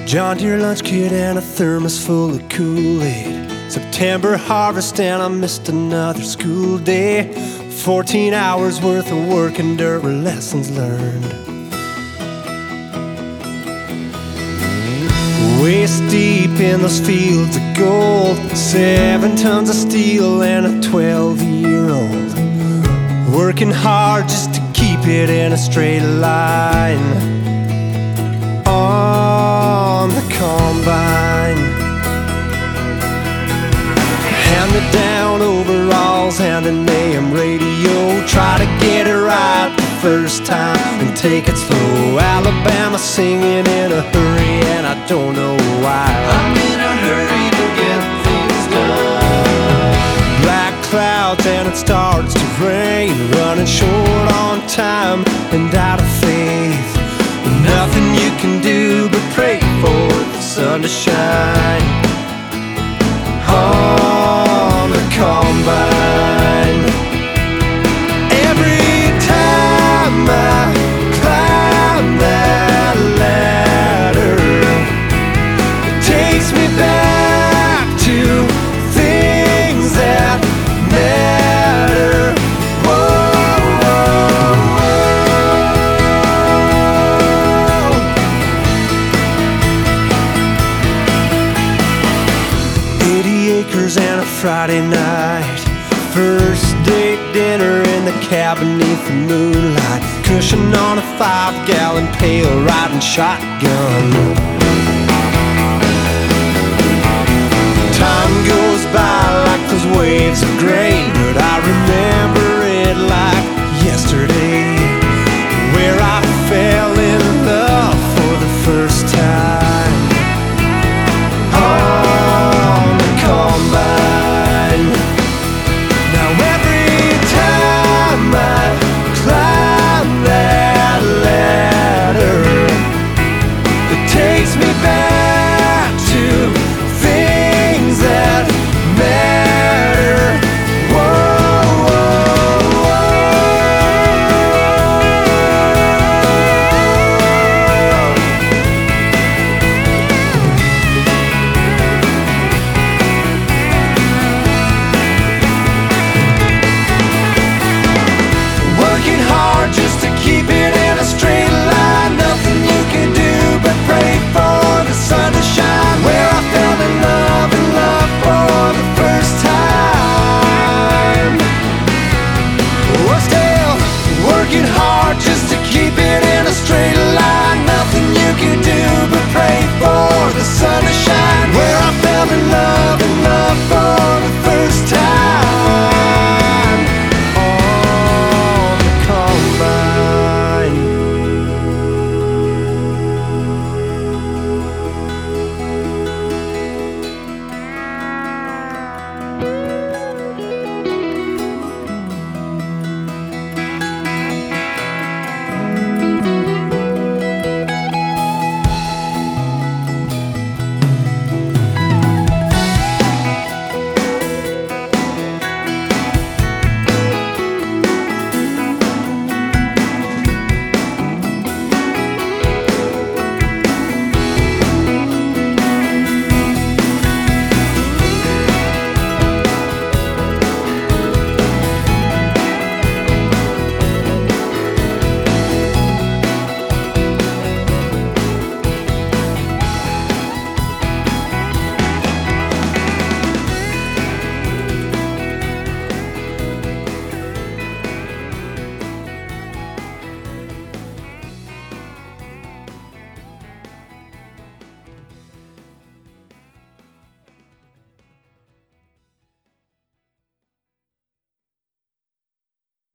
John Deere lunch kit and a thermos full of Kool-Aid. September harvest and I missed another school day. 14 hours worth of work and dirt were lessons learned. Waist deep in those fields of gold, 7 tons of steel and a 12-year-old. Working hard just to keep it in a straight line on the combine. Hand-me-down overalls and an AM radio. Try to get it right the first time and take it slow. Alabama singing in a hurry and I don't know why. I'm in a hurry to get things done. Black clouds and it starts to rain. Running short on time and out of faith. Nothing you can do but pray for the sun to shine on the combine. Every time I climb that ladder, it takes me back to things that matter. Whoa, whoa, whoa. 80 acres and a Friday night. First date dinner in the cabin beneath the moonlight. Cushion on a 5-gallon pail, riding shotgun.